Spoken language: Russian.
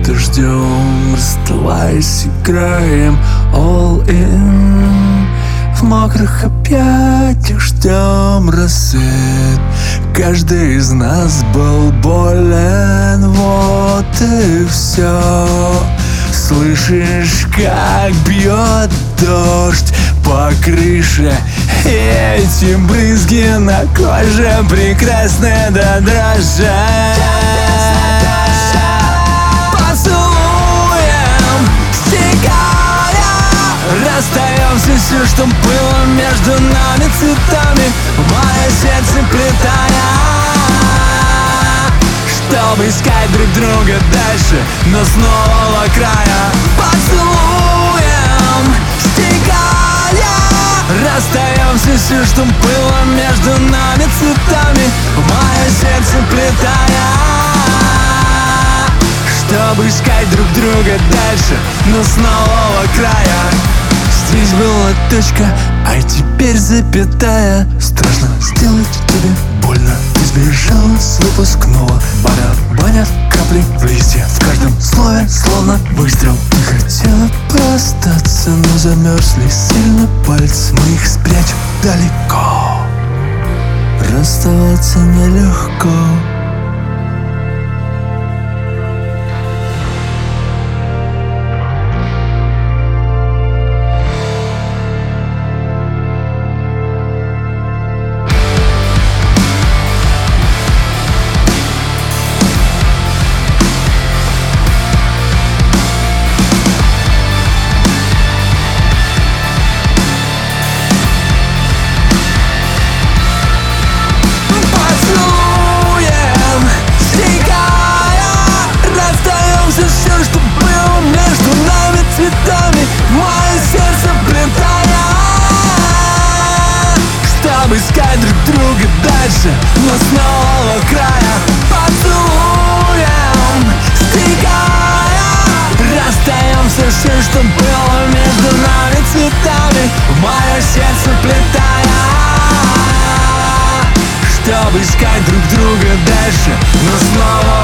дождем, расставаясь, играем all in. В мокрых объятиях ждем рассвет. Каждый из нас был болен, вот и все. Слышишь, как бьет дождь по крыше, и эти брызги на коже прекрасны до дрожи. Поцелуем стекая, расстаемся, все, что было между нами цветами, мое сердце плетая, чтобы искать друг друга дальше, но снова у края. Поцелуем стекая, расстаемся, все, что было между нами цветами, мое сердце плетая, чтобы искать друг друга дальше, но снова у края. Здесь была точка, а теперь запятая. Страшно сделать тебе больно. Ты сбежала с выпускного, барабанят капли в листья. В каждом слове словно выстрел. Ты хотела остаться, но замерзли сильно пальцы. Мы их спрячем далеко. Расставаться нелегко. Все, что было между нами цветами, мое сердце плетая, чтобы искать друг друга дальше, но снова у края. Поцелуем стекая, расстаемся, все, что было между нами цветами, мое сердце плетая, чтобы искать друг друга дальше, но снова